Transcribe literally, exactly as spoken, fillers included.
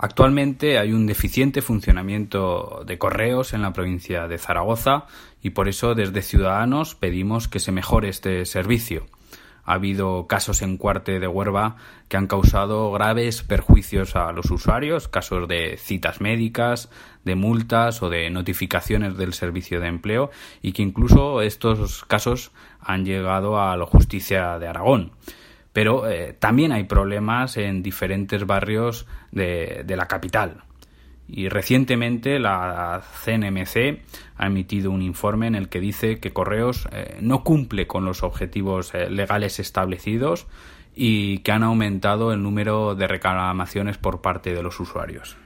Actualmente hay un deficiente funcionamiento de correos en la provincia de Zaragoza y por eso desde Ciudadanos pedimos que se mejore este servicio. Ha habido casos en Cuarte de Huerva que han causado graves perjuicios a los usuarios, casos de citas médicas, de multas o de notificaciones del servicio de empleo, y que incluso estos casos han llegado a la justicia de Aragón. Pero eh, también hay problemas en diferentes barrios de, de la capital. Y recientemente la C N M C ha emitido un informe en el que dice que Correos eh, no cumple con los objetivos eh, legales establecidos y que han aumentado el número de reclamaciones por parte de los usuarios.